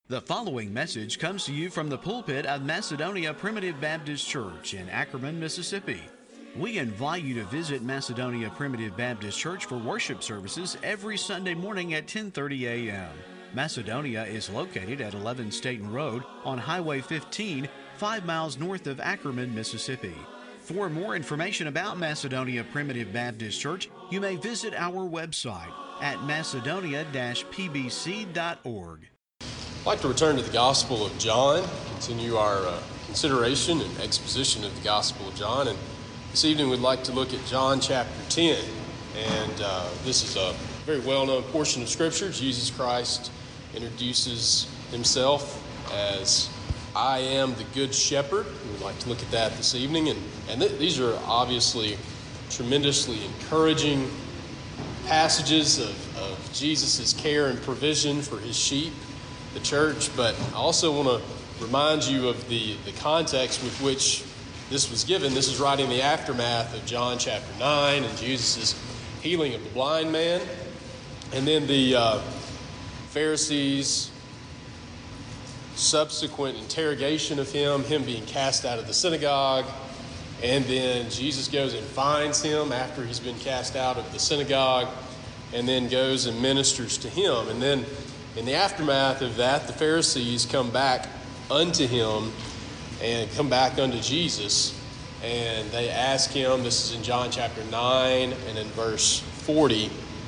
The following message comes to you from the pulpit of Macedonia Primitive Baptist Church in Ackerman, Mississippi. We invite you to visit Macedonia Primitive Baptist Church for worship services every Sunday morning at 10:30 a.m. Macedonia is located at 11 Staten Road on Highway 15, 5 miles north of Ackerman, Mississippi. For more information about Macedonia Primitive Baptist Church, you may visit our website at macedonia-pbc.org. I'd like to return to the Gospel of John, continue our consideration and exposition of the Gospel of John. And this evening we'd like to look at John chapter 10. And this is a very well-known portion of Scripture. Jesus Christ introduces himself as, "I am the Good Shepherd." We'd like to look at that this evening. And these are obviously tremendously encouraging passages of Jesus' care and provision for his sheep, the church. But I also want to remind you of the context with which this was given. This is right in the aftermath of John chapter 9 and Jesus' healing of the blind man. And then the Pharisees' subsequent interrogation of him being cast out of the synagogue. And then Jesus goes and finds him after he's been cast out of the synagogue, and then goes and ministers to him. And then in the aftermath of that, the Pharisees come back unto him and come back unto Jesus, and they ask him, this is in John chapter 9 and in verse 40,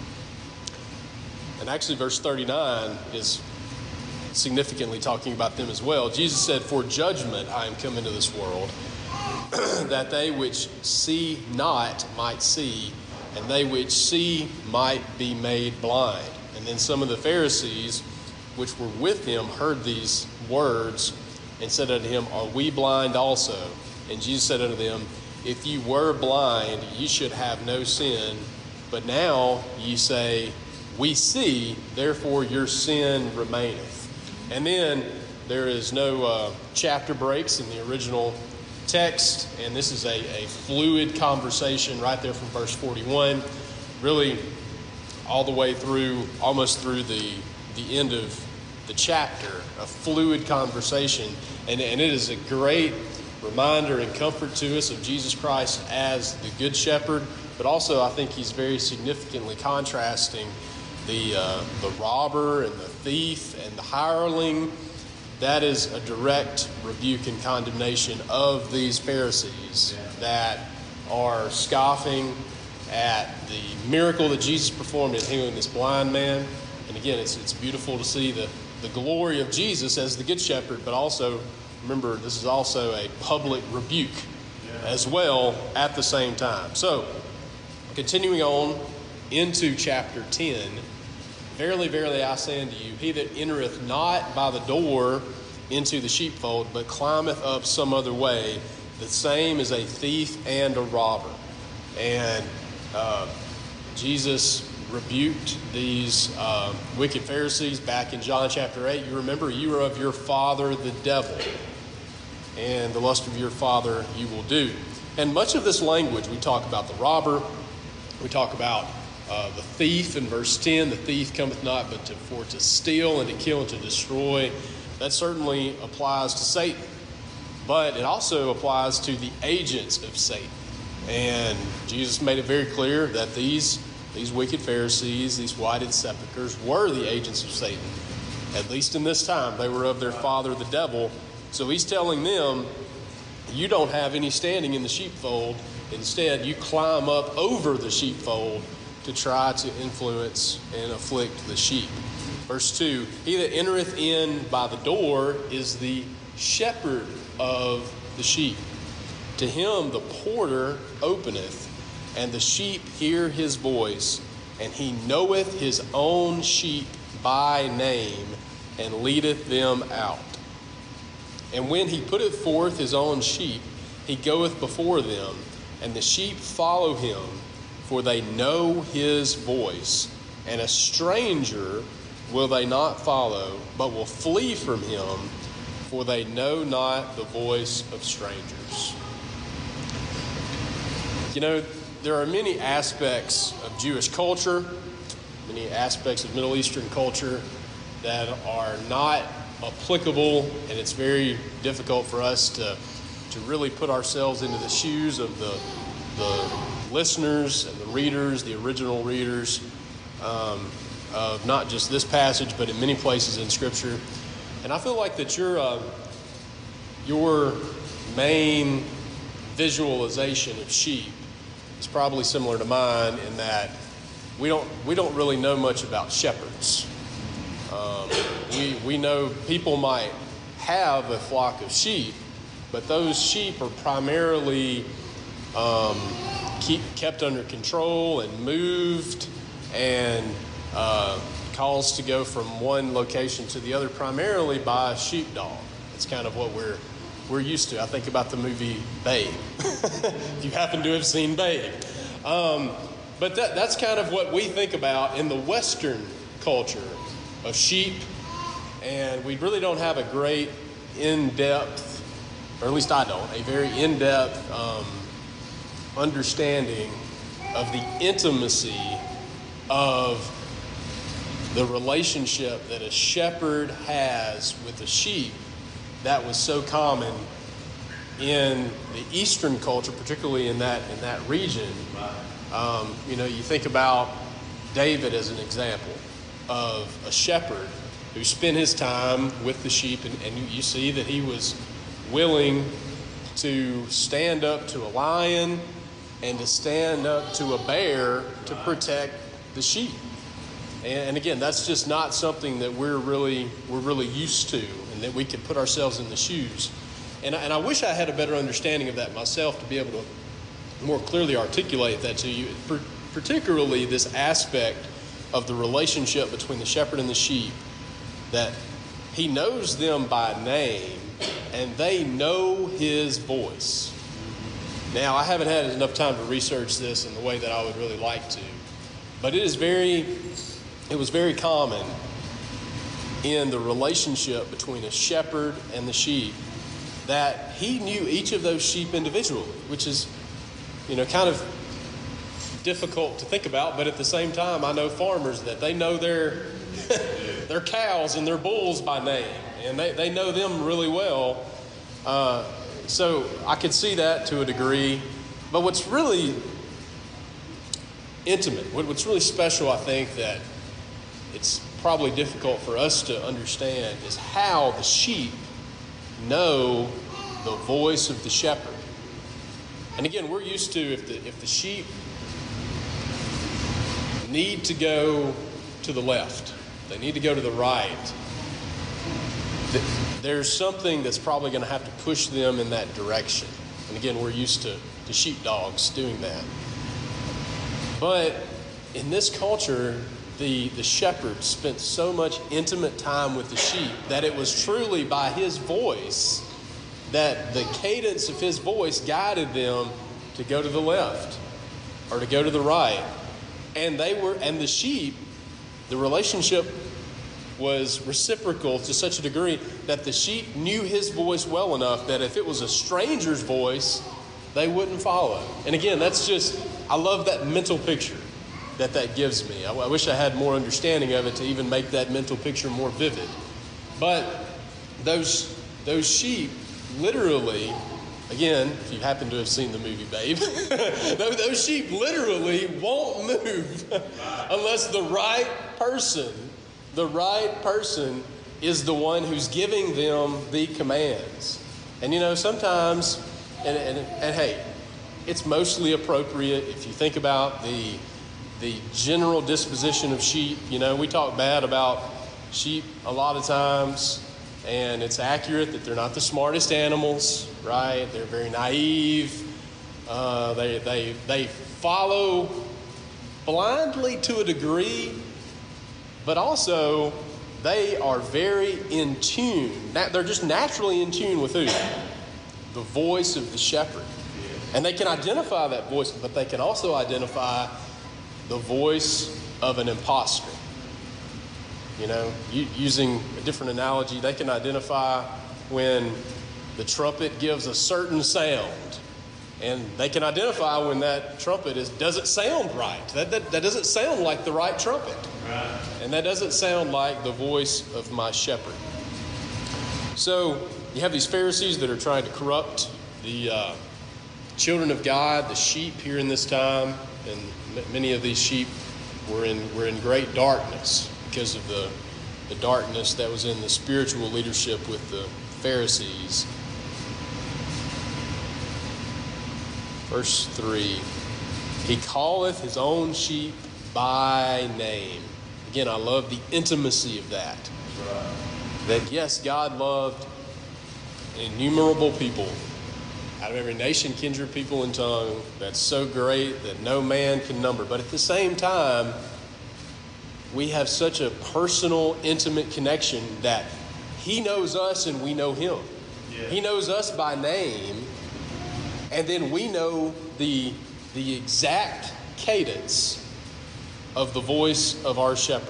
and actually verse 39 is significantly talking about them as well. Jesus said, "For judgment I am come into this world, that they which see not might see, and they which see might be made blind." And then some of the Pharisees, which were with him, heard these words and said unto him, "Are we blind also?" And Jesus said unto them, "If ye were blind, ye should have no sin. But now ye say, We see, therefore your sin remaineth." And then there is no chapter breaks in the original text, and this is a fluid conversation right there from verse 41, really all the way through, almost through the end of the chapter, a fluid conversation. And it is a great reminder and comfort to us of Jesus Christ as the Good Shepherd, but also I think he's very significantly contrasting the robber and the thief and the hireling. That is a direct rebuke and condemnation of these Pharisees that are scoffing at the miracle that Jesus performed in healing this blind man. And again, it's beautiful to see the glory of Jesus as the Good Shepherd, but also, remember, this is also a public rebuke as well at the same time. So, continuing on into chapter 10, "Verily, verily, I say unto you, he that entereth not by the door into the sheepfold, but climbeth up some other way, the same is a thief and a robber." And Jesus rebuked these wicked Pharisees back in John chapter 8. You remember, "You are of your father the devil, and the lust of your father you will do." And much of this language, we talk about the robber, we talk about the thief in verse 10, "The thief cometh not but for to steal and to kill and to destroy." That certainly applies to Satan, but it also applies to the agents of Satan. And Jesus made it very clear that these wicked Pharisees, these whited sepulchres, were the agents of Satan. At least in this time, they were of their father the devil. So he's telling them, you don't have any standing in the sheepfold. Instead, you climb up over the sheepfold to try to influence and afflict the sheep. Verse 2, "He that entereth in by the door is the shepherd of the sheep. To him the porter openeth, and the sheep hear his voice, and he knoweth his own sheep by name, and leadeth them out. And when he putteth forth his own sheep, he goeth before them, and the sheep follow him, for they know his voice, and a stranger will they not follow, but will flee from him, for they know not the voice of strangers." You know, there are many aspects of Jewish culture, many aspects of Middle Eastern culture that are not applicable, and it's very difficult for us to really put ourselves into the shoes of the listeners and the readers, the original readers, of not just this passage, but in many places in Scripture. And I feel like that your main visualization of sheep is probably similar to mine in that we don't really know much about shepherds. We know people might have a flock of sheep, but those sheep are primarily kept under control and moved and caused to go from one location to the other primarily by a sheepdog. It's kind of what we're used to. I think about the movie Babe, if you happen to have seen Babe. But that's kind of what we think about in the Western culture of sheep, and we really don't have a great in-depth, or at least I don't, a very in-depth understanding of the intimacy of the relationship that a shepherd has with a sheep that was so common in the Eastern culture, particularly in that region. You think about David as an example of a shepherd who spent his time with the sheep, and you see that he was willing to stand up to a lion and to stand up to a bear to protect the sheep. And again, that's just not something that we're really used to, and that we could put ourselves in the shoes. And I wish I had a better understanding of that myself to be able to more clearly articulate that to you, particularly this aspect of the relationship between the shepherd and the sheep, that he knows them by name and they know his voice. Now, I haven't had enough time to research this in the way that I would really like to, but it was very common in the relationship between a shepherd and the sheep that he knew each of those sheep individually, which is, kind of difficult to think about, but at the same time, I know farmers that they know their their cows and their bulls by name, and they know them really well. So I could see that to a degree, but what's really intimate, what's really special, I think, that it's probably difficult for us to understand is how the sheep know the voice of the shepherd. And again, we're used to if the sheep need to go to the left, they need to go to the right, there's something that's probably going to have to push them in that direction. And again, we're used to sheepdogs doing that. But in this culture, the shepherd spent so much intimate time with the sheep that it was truly by his voice that the cadence of his voice guided them to go to the left or to go to the right. And the sheep, the relationship was reciprocal to such a degree that the sheep knew his voice well enough that if it was a stranger's voice, they wouldn't follow. And again, I love that mental picture that gives me. I wish I had more understanding of it to even make that mental picture more vivid. But those sheep literally, again, if you happen to have seen the movie Babe, those sheep literally won't move unless the right person is the one who's giving them the commands. And sometimes, and hey, it's mostly appropriate if you think about the general disposition of sheep. We talk bad about sheep a lot of times, and it's accurate that they're not the smartest animals, right? They're very naive. They follow blindly to a degree, but also they are very in tune. They're just naturally in tune with who? The voice of the shepherd. And they can identify that voice, but they can also identify the voice of an imposter. Using a different analogy, they can identify when the trumpet gives a certain sound, and they can identify when that trumpet doesn't sound right. That doesn't sound like the right trumpet. Right. And that doesn't sound like the voice of my shepherd. So you have these Pharisees that are trying to corrupt the children of God, the sheep here in this time, and many of these sheep were in great darkness because of the darkness that was in the spiritual leadership with the Pharisees. Verse 3, he calleth his own sheep by name. Again, I love the intimacy of that. Right. That yes, God loved innumerable people out of every nation, kindred, people, and tongue. That's so great that no man can number. But at the same time, we have such a personal, intimate connection that he knows us and we know him. Yeah. He knows us by name, and then we know the exact cadence of the voice of our shepherd.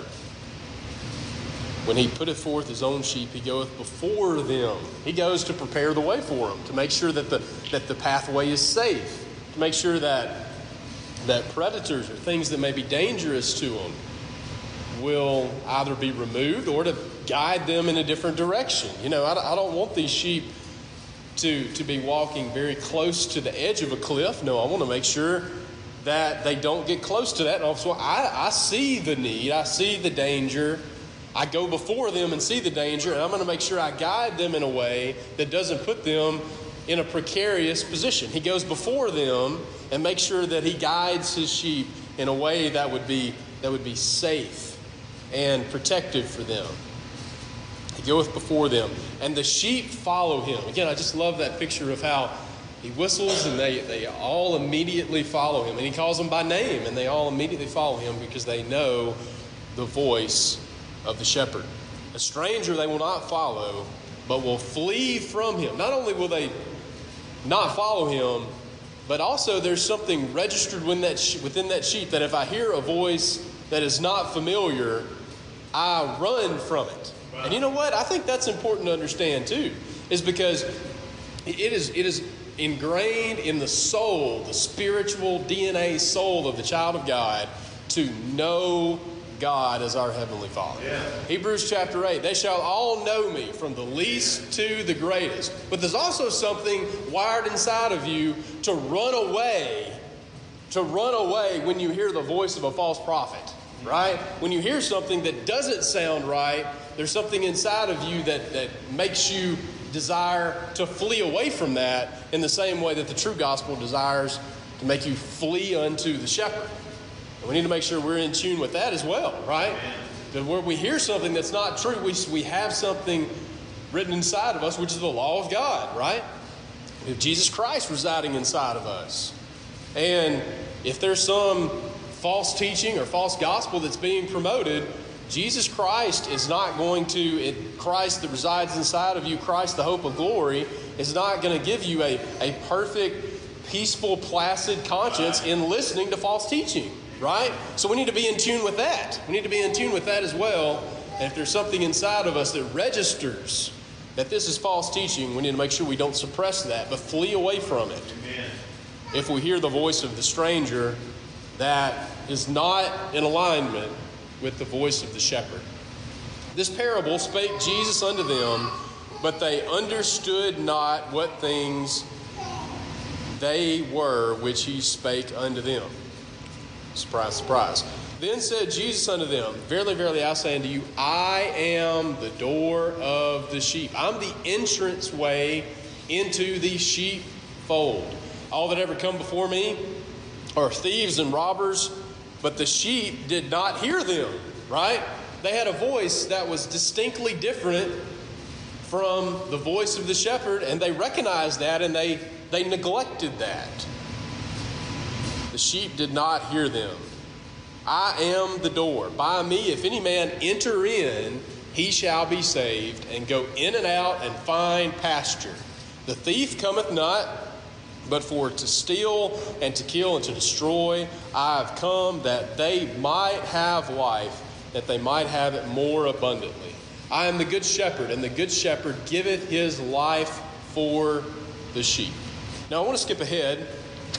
When he putteth forth his own sheep, he goeth before them. He goes to prepare the way for them, to make sure that the pathway is safe, to make sure that predators or things that may be dangerous to them will either be removed or to guide them in a different direction. You know, I don't want these sheep to be walking very close to the edge of a cliff. No, I want to make sure that they don't get close to that. And also, I see the need, I see the danger. I go before them and see the danger, and I'm going to make sure I guide them in a way that doesn't put them in a precarious position. He goes before them and makes sure that he guides his sheep in a way that would be safe and protective for them. He goeth before them, and the sheep follow him. Again, I just love that picture of how he whistles and they all immediately follow him. And he calls them by name, and they all immediately follow him because they know the voice of the shepherd. A stranger they will not follow, but will flee from him. Not only will they not follow him, but also there's something registered within that sheep that if I hear a voice that is not familiar, I run from it. Wow. And you know what? I think that's important to understand too, is because it is ingrained in the soul, the spiritual DNA soul of the child of God, to know God as our Heavenly Father. Yeah. Hebrews chapter 8, they shall all know me from the least to the greatest. But there's also something wired inside of you to run away when you hear the voice of a false prophet, right? When you hear something that doesn't sound right, there's something inside of you that makes you desire to flee away from that in the same way that the true gospel desires to make you flee unto the shepherd. We need to make sure we're in tune with that as well, right? That where we hear something that's not true, we have something written inside of us, which is the law of God, right? We have Jesus Christ residing inside of us. And if there's some false teaching or false gospel that's being promoted, Jesus Christ is not going to, Christ that resides inside of you, Christ the hope of glory, is not going to give you a perfect, peaceful, placid conscience in listening to false teaching. Right? So we need to be in tune with that. We need to be in tune with that as well. And if there's something inside of us that registers that this is false teaching, we need to make sure we don't suppress that, but flee away from it. Amen. If we hear the voice of the stranger that is not in alignment with the voice of the shepherd. This parable spake Jesus unto them, but they understood not what things they were which he spake unto them. Surprise, surprise. Then said Jesus unto them, Verily, verily, I say unto you, I am the door of the sheep. I'm the entrance way into the sheepfold. All that ever come before me are thieves and robbers, but the sheep did not hear them, right? They had a voice that was distinctly different from the voice of the shepherd, and they recognized that, and they neglected that. The sheep did not hear them. I am the door. By me, if any man enter in, he shall be saved, and go in and out and find pasture. The thief cometh not, but for to steal and to kill and to destroy. I have come that they might have life, that they might have it more abundantly. I am the good shepherd, and the good shepherd giveth his life for the sheep. Now I want to skip ahead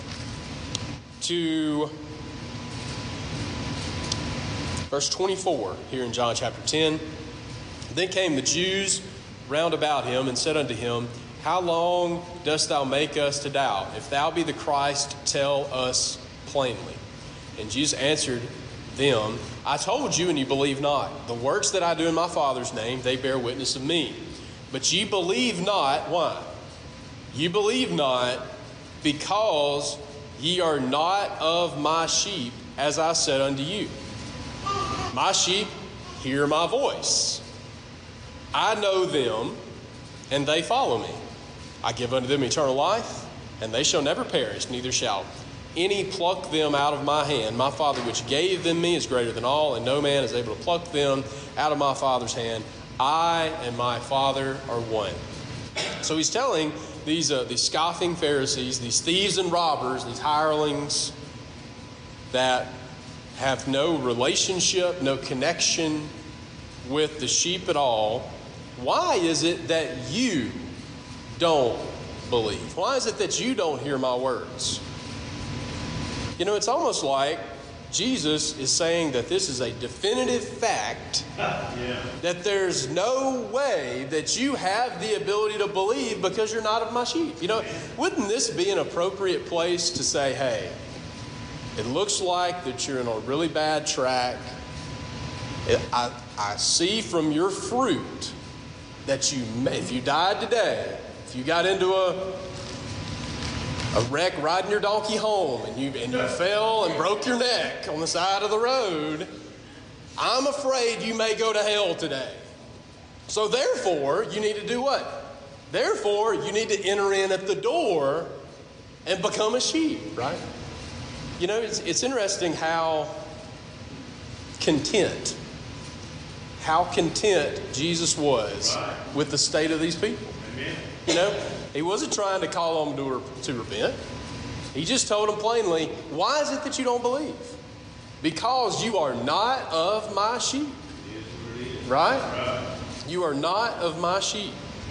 to verse 24 here in John chapter 10. Then came the Jews round about him and said unto him, How long dost thou make us to doubt? If thou be the Christ, tell us plainly. And Jesus answered them, I told you, and you believe not. The works that I do in my Father's name, they bear witness of me. But ye believe not. Why? Ye believe not because ye are not of my sheep, as I said unto you. My sheep hear my voice. I know them, and they follow me. I give unto them eternal life, and they shall never perish, neither shall any pluck them out of my hand. My Father which gave them me is greater than all, and no man is able to pluck them out of my Father's hand. I and my Father are one. So he's telling these scoffing Pharisees, these thieves and robbers, these hirelings that have no relationship, no connection with the sheep at all, why is it that you don't believe? Why is it that you don't hear my words? You know, it's almost like Jesus is saying that this is a definitive fact, that there's no way that you have the ability to believe because you're not of my sheep. You know, wouldn't this be an appropriate place to say, hey, it looks like that you're in a really bad track. I see from your fruit that if you died today, if you got into a wreck riding your donkey home and you fell and broke your neck on the side of the road, I'm afraid you may go to hell today. So therefore, you need to do what? Therefore, you need to enter in at the door and become a sheep, right? You know, it's interesting how content Jesus was with the state of these people. You know, he wasn't trying to call them to repent. He just told them plainly, why is it that you don't believe? Because you are not of my sheep. Right? You are not of my sheep.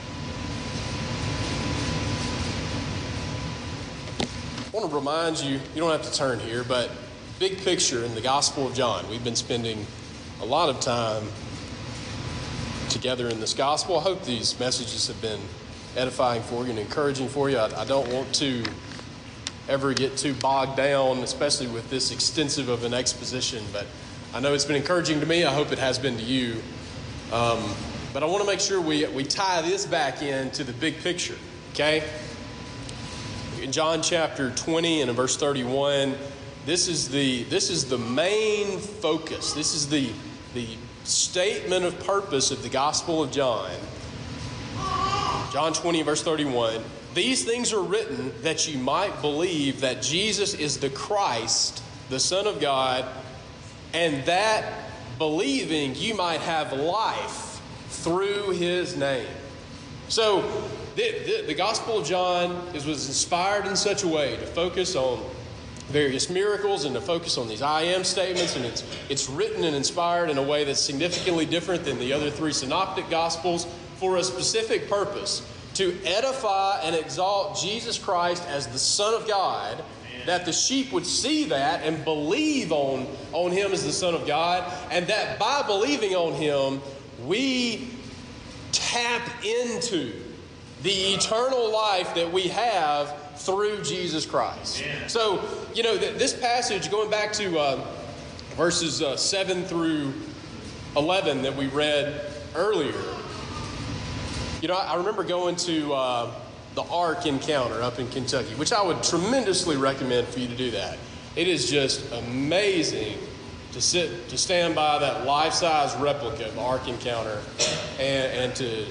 I want to remind you, you don't have to turn here, but big picture in the Gospel of John. We've been spending a lot of time together in this gospel. I hope these messages have been edifying for you and encouraging for you. I don't want to ever get too bogged down, especially with this extensive of an exposition, but I know it's been encouraging to me. I hope it has been to you. But I want to make sure we tie this back into the big picture, okay? In John chapter 20 and in verse 31, this is the main focus. This is the statement of purpose of the Gospel of John. John 20, verse 31. These things are written that you might believe that Jesus is the Christ, the Son of God, and that believing you might have life through his name. So the Gospel of John was inspired in such a way to focus on various miracles and to focus on these I am statements, and it's written and inspired in a way that's significantly different than the other three synoptic Gospels for a specific purpose, to edify and exalt Jesus Christ as the Son of God, that the sheep would see that and believe on him as the Son of God, and that by believing on him, we tap into the eternal life that we have through Jesus Christ. Yeah. So, you know, this passage, going back to verses 7 through 11 that we read earlier, you know, I remember going to the Ark Encounter up in Kentucky, which I would tremendously recommend for you to do that. It is just amazing to stand by that life-size replica of Ark Encounter and to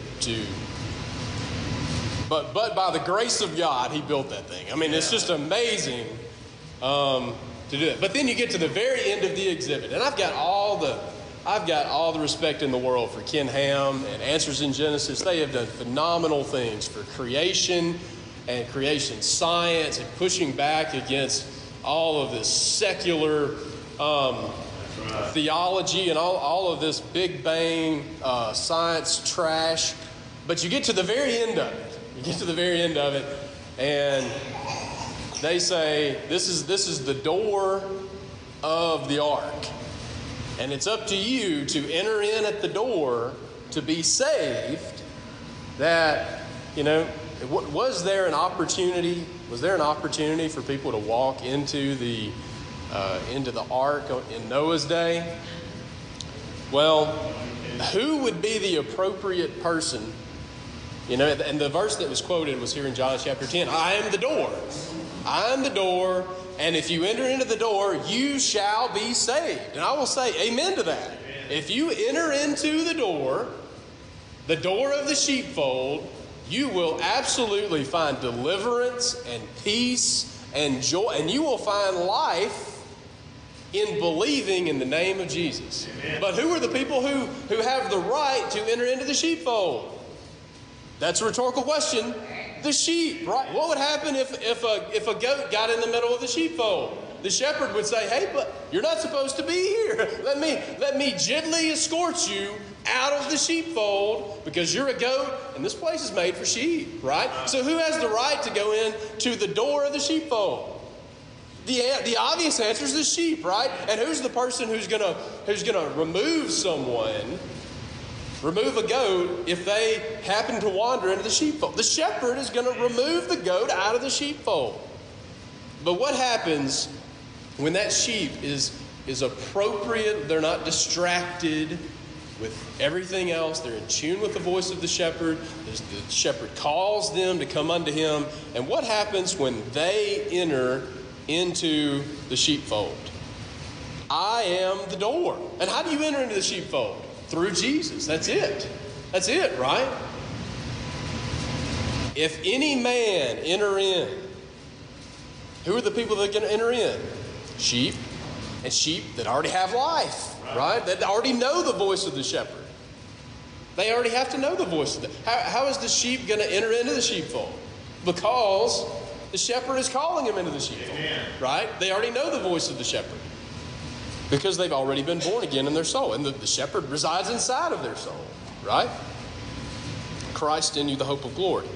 But by the grace of God, he built that thing. I mean, it's just amazing to do it. But then you get to the very end of the exhibit, and I've got all the respect in the world for Ken Ham and Answers in Genesis. They have done phenomenal things for creation and creation science and pushing back against all of this secular theology and all of this Big Bang science trash. But you get to the very end of it. You get to the very end of it, and they say, this is the door of the ark. And it's up to you to enter in at the door to be saved that, was there an opportunity? Was there an opportunity for people to walk into the ark in Noah's day? Well, who would be the appropriate person? And the verse that was quoted was here in John chapter 10. I am the door. I am the door. And if you enter into the door, you shall be saved. And I will say amen to that. Amen. If you enter into the door of the sheepfold, you will absolutely find deliverance and peace and joy. And you will find life in believing in the name of Jesus. Amen. But who are the people who have the right to enter into the sheepfold? That's a rhetorical question. The sheep, right? What would happen if a goat got in the middle of the sheepfold? The shepherd would say, hey, but you're not supposed to be here. Let me gently escort you out of the sheepfold because you're a goat and this place is made for sheep, right? So who has the right to go in to the door of the sheepfold? The obvious answer is the sheep, right? And who's the person who's gonna remove a goat if they happen to wander into the sheepfold? The shepherd is going to remove the goat out of the sheepfold. But what happens when that sheep is appropriate? They're not distracted with everything else. They're in tune with the voice of the shepherd. The shepherd calls them to come unto him. And what happens when they enter into the sheepfold? I am the door. And how do you enter into the sheepfold? Through Jesus. That's it. That's it, right? If any man enter in, who are the people that are going to enter in? Sheep, and sheep that already have life, right? That already know the voice of the shepherd. They already have to know the voice of the... How is the sheep going to enter into the sheepfold? Because the shepherd is calling them into the sheepfold, right? They already know the voice of the shepherd. Because they've already been born again in their soul. And the shepherd resides inside of their soul. Right? Christ in you, the hope of glory.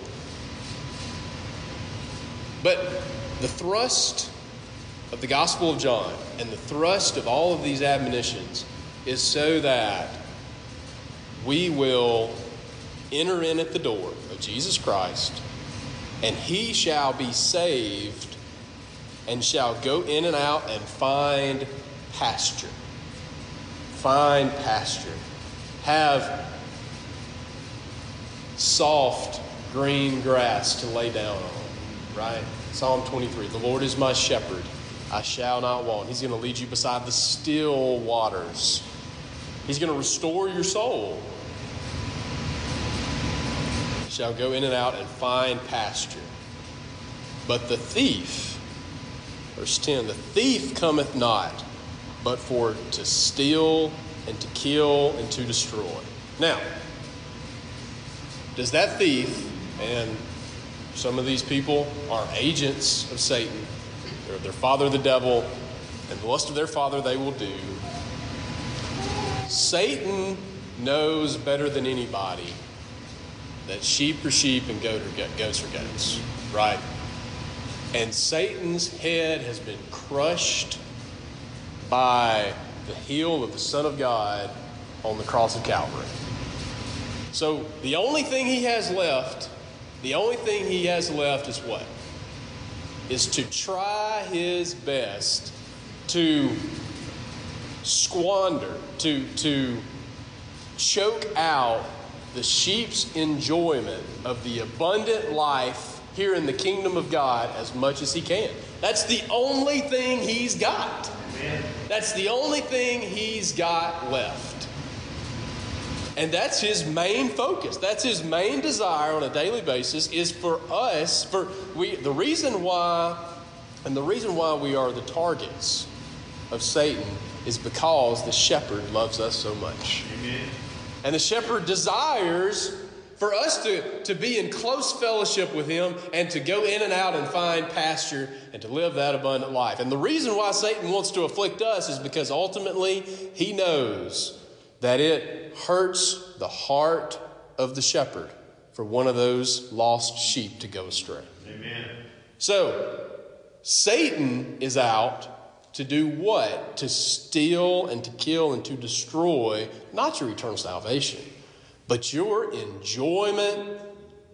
But the thrust of the Gospel of John and the thrust of all of these admonitions is so that we will enter in at the door of Jesus Christ, and he shall be saved and shall go in and out and find pasture. Find pasture. Have soft green grass to lay down on, right? Psalm 23, the Lord is my shepherd, I shall not want. He's going to lead you beside the still waters. He's going to restore your soul. Shall go in and out and find pasture. But the thief, verse 10, the thief cometh not, but for to steal and to kill and to destroy. Now, does that thief, and some of these people are agents of Satan, they're their father the devil, and the lust of their father they will do. Satan knows better than anybody that sheep are sheep and goats are goats, right? And Satan's head has been crushed by the heel of the Son of God on the cross of Calvary. So the only thing he has left is what? Is to try his best to squander, to choke out the sheep's enjoyment of the abundant life here in the kingdom of God as much as he can. That's the only thing he's got. Amen. That's the only thing he's got left. And that's his main focus. That's his main desire on a daily basis is for us, the reason why we are the targets of Satan is because the shepherd loves us so much. Amen. And the shepherd desires for us to be in close fellowship with him and to go in and out and find pasture and to live that abundant life. And the reason why Satan wants to afflict us is because ultimately he knows that it hurts the heart of the shepherd for one of those lost sheep to go astray. Amen. So Satan is out to do what? To steal and to kill and to destroy, not your eternal salvation, but your enjoyment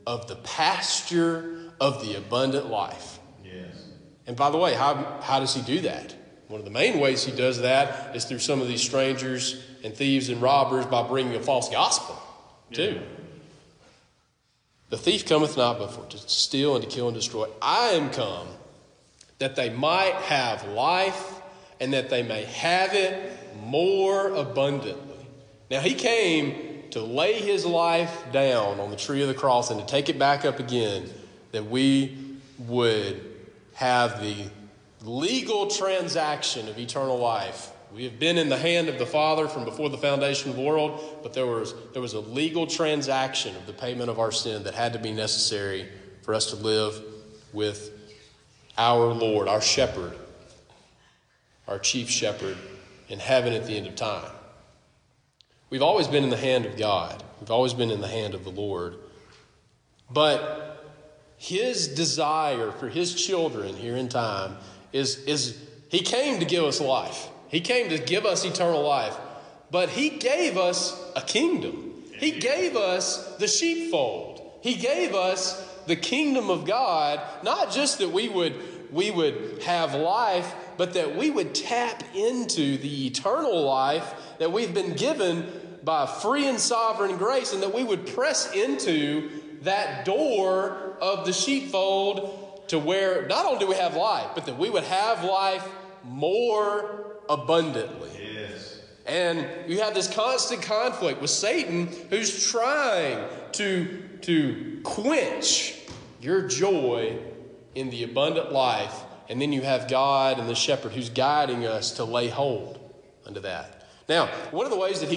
of the pasture of the abundant life. Yes. And by the way, how does he do that? One of the main ways he does that is through some of these strangers and thieves and robbers by bringing a false gospel, too. The thief cometh not but for to steal and to kill and destroy. I am come that they might have life and that they may have it more abundantly. Now, he came to lay his life down on the tree of the cross and to take it back up again, that we would have the legal transaction of eternal life. We have been in the hand of the Father from before the foundation of the world, but there was a legal transaction of the payment of our sin that had to be necessary for us to live with our Lord, our shepherd, our chief shepherd in heaven at the end of time. We've always been in the hand of God. We've always been in the hand of the Lord. But his desire for his children here in time is he came to give us life. He came to give us eternal life. But he gave us a kingdom. He gave us the sheepfold. He gave us the kingdom of God, not just that we would have life, but that we would tap into the eternal life that we've been given by free and sovereign grace, and that we would press into that door of the sheepfold to where not only do we have life, but that we would have life more abundantly. Yes. And you have this constant conflict with Satan, who's trying to quench your joy in the abundant life. And then you have God and the shepherd who's guiding us to lay hold unto that. Now, one of the ways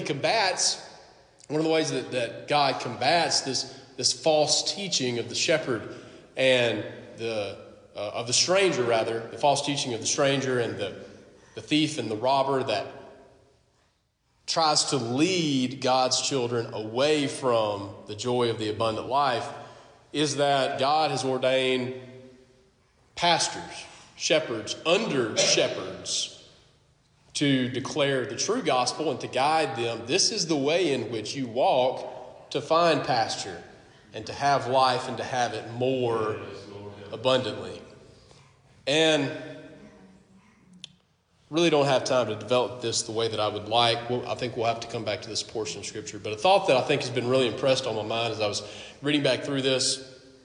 that God combats this false teaching of the shepherd and of the stranger, rather, the false teaching of the stranger and the thief and the robber that tries to lead God's children away from the joy of the abundant life, is that God has ordained pastors, shepherds, under shepherds, to declare the true gospel and to guide them. This is the way in which you walk to find pasture and to have life and to have it more abundantly. And really don't have time to develop this the way that I would like. I think we'll have to come back to this portion of Scripture. But a thought that I think has been really impressed on my mind as I was reading back through this.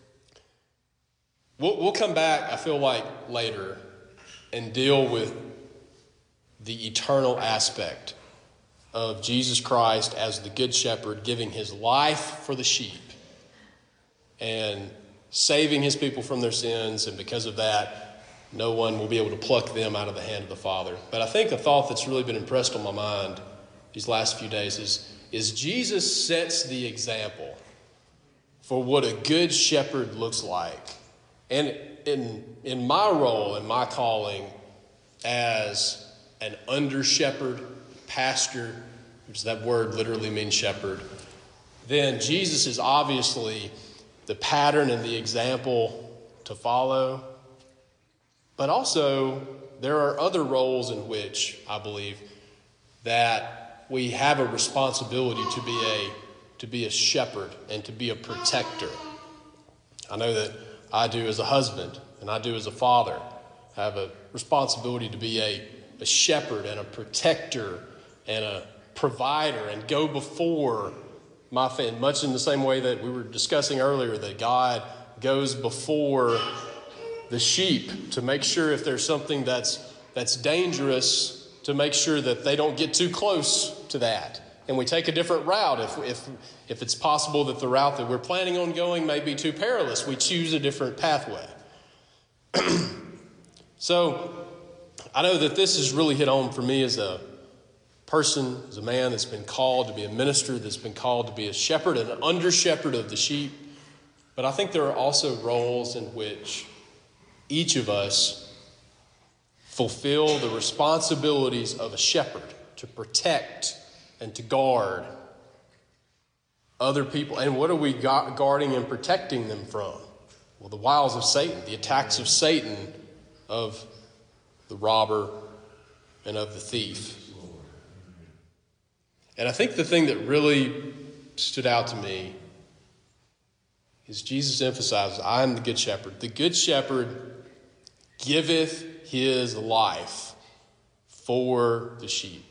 We'll come back, I feel like, later and deal with the eternal aspect of Jesus Christ as the Good Shepherd, giving his life for the sheep and saving his people from their sins. And because of that, no one will be able to pluck them out of the hand of the Father. But I think a thought that's really been impressed on my mind these last few days is Jesus sets the example for what a good shepherd looks like. And in my role, in my calling as an under-shepherd, pastor, which that word literally means shepherd, then Jesus is obviously the pattern and the example to follow. But also, there are other roles in which I believe that we have a responsibility to be a shepherd and to be a protector. I know that I do as a husband and I do as a father. I have a responsibility to be a shepherd and a protector and a provider and go before my family, much in the same way that we were discussing earlier, that God goes before the sheep to make sure if there's something that's dangerous, to make sure that they don't get too close to that. And we take a different route. If it's possible that the route that we're planning on going may be too perilous, we choose a different pathway. So I know that this has really hit home for me as a person, as a man that's been called to be a minister, that's been called to be a shepherd and an under-shepherd of the sheep. But I think there are also roles in which each of us fulfill the responsibilities of a shepherd to protect and to guard other people. And what are we guarding and protecting them from? Well, the wiles of Satan, the attacks of Satan, of the robber and of the thief. And I think the thing that really stood out to me is Jesus emphasizes, I am the good shepherd. The good shepherd giveth his life for the sheep.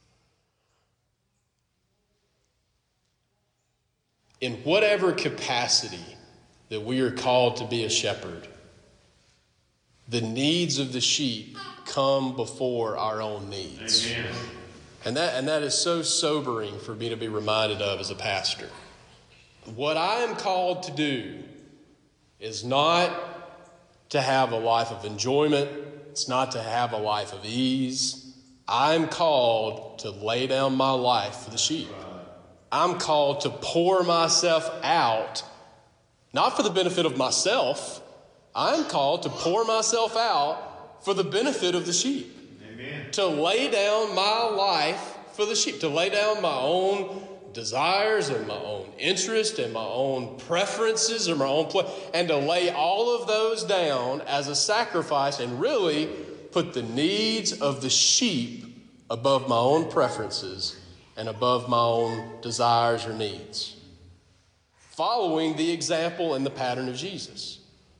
In whatever capacity that we are called to be a shepherd, the needs of the sheep come before our own needs. Amen. And that is so sobering for me to be reminded of as a pastor. What I am called to do is not to have a life of enjoyment. It's not to have a life of ease. I'm called to lay down my life for the sheep. I'm called to pour myself out, not for the benefit of myself. I'm called to pour myself out for the benefit of the sheep. Amen. To lay down my life for the sheep, to lay down my own desires and my own interest and my own preferences and my own and to lay all of those down as a sacrifice and really put the needs of the sheep above my own preferences and above my own desires or needs, following the example and the pattern of Jesus.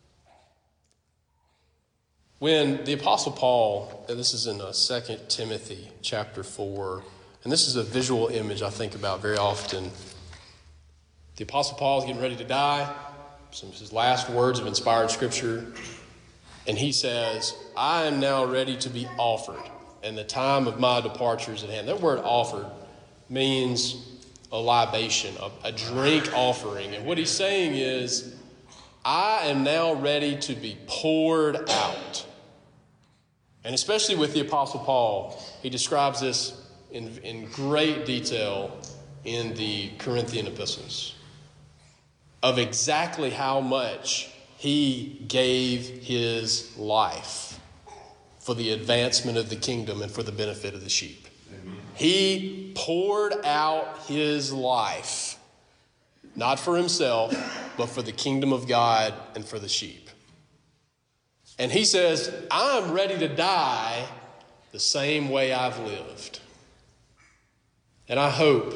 When the Apostle Paul, and this is in 2 Timothy chapter 4, and this is a visual image I think about very often. The Apostle Paul is getting ready to die. Some of his last words of inspired scripture. And he says, I am now ready to be offered, and the time of my departure is at hand. That word offered means a libation, a drink offering. And what he's saying is, I am now ready to be poured out. And especially with the Apostle Paul, he describes this in great detail in the Corinthian epistles of exactly how much he gave his life for the advancement of the kingdom and for the benefit of the sheep. Amen. He poured out his life, not for himself, but for the kingdom of God and for the sheep. And he says, I'm ready to die the same way I've lived. And I hope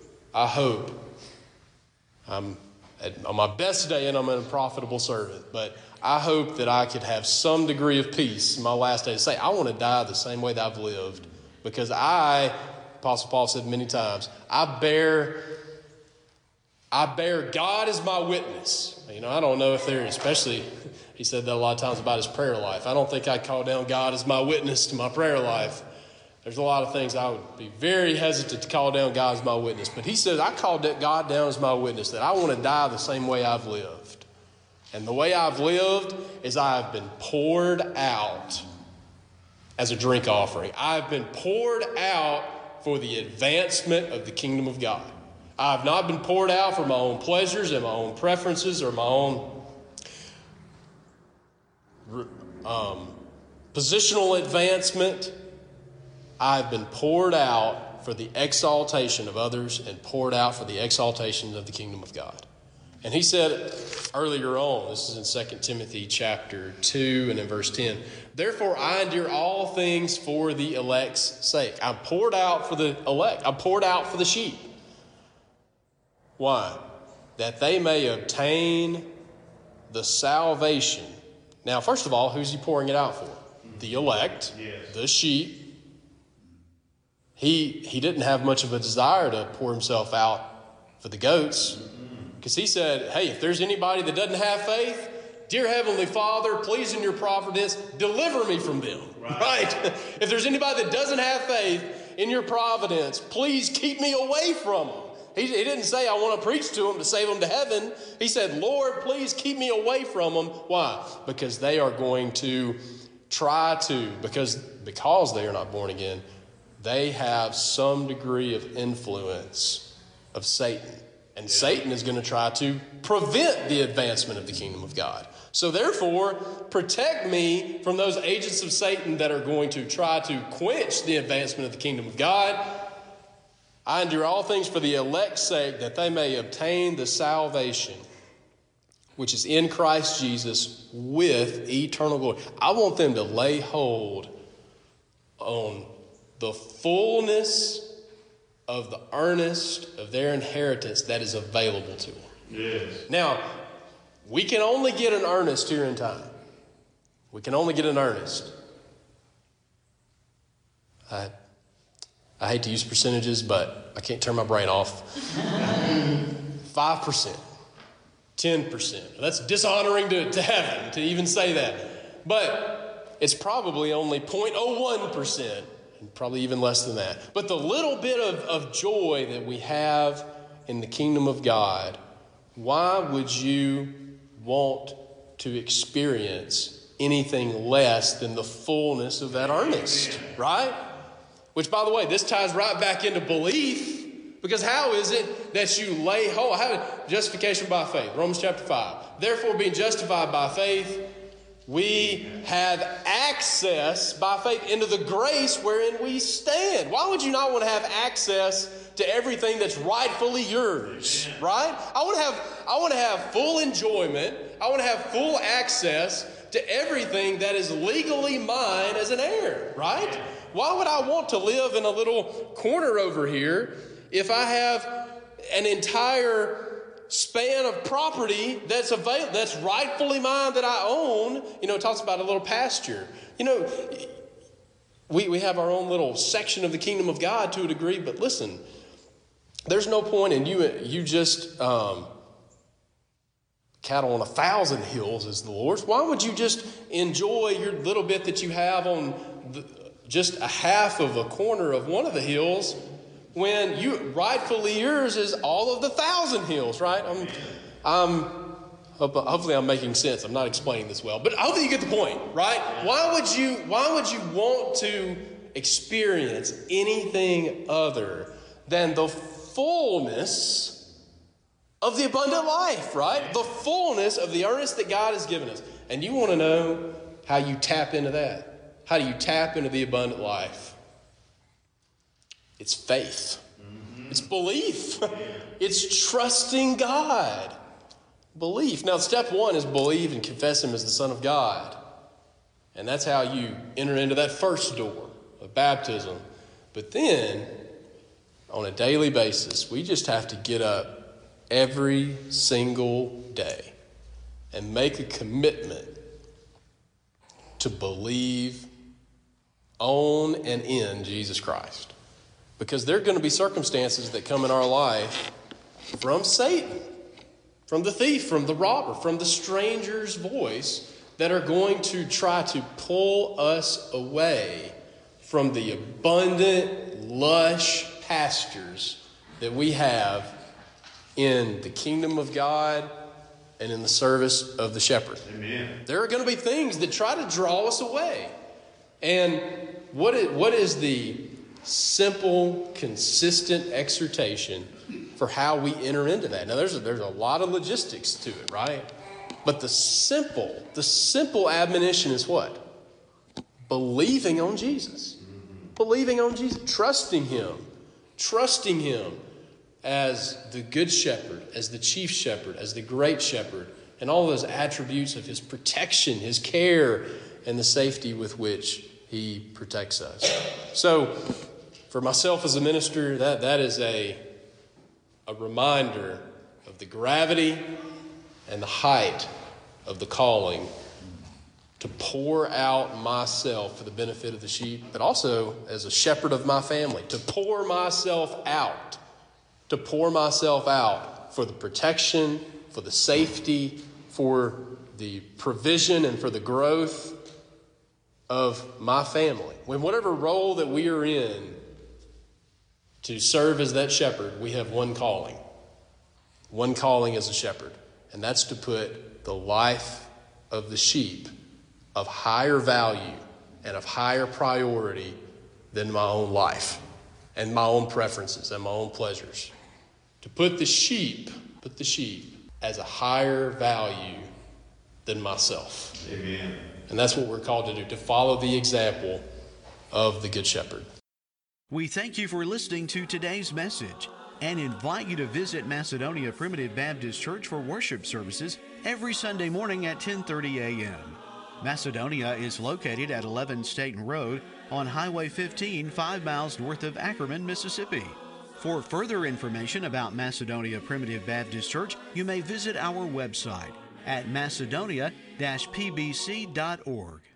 I'm on my best day and I'm a profitable servant, but I hope that I could have some degree of peace in my last day to say, I want to die the same way that I've lived, because Apostle Paul said many times, I bear God as my witness. You know, I don't know if especially, he said that a lot of times about his prayer life. I don't think I'd call down God as my witness to my prayer life. There's a lot of things I would be very hesitant to call down God as my witness. But he says, I called God down as my witness, that I want to die the same way I've lived. And the way I've lived is I have been poured out as a drink offering. I've been poured out for the advancement of the kingdom of God. I have not been poured out for my own pleasures and my own preferences or my own positional advancement. I've been poured out for the exaltation of others and poured out for the exaltation of the kingdom of God. And he said earlier on, this is in 2 Timothy chapter 2 and in verse 10, therefore I endure all things for the elect's sake. I'm poured out for the elect. I'm poured out for the sheep. Why? That they may obtain the salvation. Now, first of all, who's he pouring it out for? The elect, yes. The sheep. He didn't have much of a desire to pour himself out for the goats, because he said, hey, if there's anybody that doesn't have faith, dear Heavenly Father, please in your providence, deliver me from them. Right? If there's anybody that doesn't have faith in your providence, please keep me away from them. He didn't say I want to preach to them to save them to heaven. He said, Lord, please keep me away from them. Why? Because they are going to try to, because they are not born again, they have some degree of influence of Satan. And Satan is going to try to prevent the advancement of the kingdom of God. So therefore, protect me from those agents of Satan that are going to try to quench the advancement of the kingdom of God. I endure all things for the elect's sake, that they may obtain the salvation which is in Christ Jesus with eternal glory. I want them to lay hold on the fullness of the earnest of their inheritance that is available to them. Yes. Now, We can only get an earnest here in time. We can only get an earnest. I hate to use percentages, but I can't turn my brain off. 5%, 10%. That's dishonoring to heaven to even say that. But it's probably only 0.01%, and probably even less than that. But the little bit of joy that we have in the kingdom of God, why would you want to experience anything less than the fullness of that earnest, right? Which, by the way, this ties right back into belief, because how is it that you lay hold? Justification by faith, Romans chapter 5. Therefore, being justified by faith, we have access by faith into the grace wherein we stand. Why would you not want to have access to everything that's rightfully yours, right? I want to have full enjoyment. I want to have full access to everything that is legally mine as an heir, right? Why would I want to live in a little corner over here if I have an entire span of property that's rightfully mine that I own? It talks about a little pasture. We have our own little section of the kingdom of God to a degree, but listen, there's no point in you just cattle on 1,000 hills is the Lord's. Why would you just enjoy your little bit that you have on just a half of a corner of one of the hills when rightfully yours is all of the 1,000 hills, right? Hopefully I'm making sense. I'm not explaining this well, but hopefully you get the point, right? Why would you want to experience anything other than the fullness of the abundant life, right? The fullness of the earnest that God has given us. And you want to know how you tap into that. How do you tap into the abundant life? It's faith. It's belief. It's trusting God. Belief. Now, step one is believe and confess Him as the Son of God. And that's how you enter into that first door of baptism. But then, on a daily basis, we just have to get up every single day and make a commitment to believe on and in Jesus Christ. Because there are going to be circumstances that come in our life from Satan, from the thief, from the robber, from the stranger's voice that are going to try to pull us away from the abundant, lush pastures that we have in the kingdom of God and in the service of the shepherd. Amen. There are going to be things that try to draw us away. And what is the simple, consistent exhortation for how we enter into that? Now, there's a lot of logistics to it, right? But the simple admonition is what? Believing on Jesus. Believing on Jesus. Trusting Him. Trusting Him as the good shepherd, as the chief shepherd, as the great shepherd, and all those attributes of His protection, His care, and the safety with which He protects us. So, for myself as a minister, that is a reminder of the gravity and the height of the calling to pour out myself for the benefit of the sheep, but also as a shepherd of my family, to pour myself out for the protection, for the safety, for the provision, and for the growth of my family. When whatever role that we are in to serve as that shepherd, we have one calling as a shepherd, and that's to put the life of the sheep of higher value and of higher priority than my own life and my own preferences and my own pleasures. To put the sheep as a higher value than myself. Amen. And that's what we're called to do, to follow the example of the Good Shepherd. We thank you for listening to today's message and invite you to visit Macedonia Primitive Baptist Church for worship services every Sunday morning at 10:30 a.m. Macedonia is located at 11 Staten Road on Highway 15, 5 miles north of Ackerman, Mississippi. For further information about Macedonia Primitive Baptist Church, you may visit our website at macedonia-pbc.org.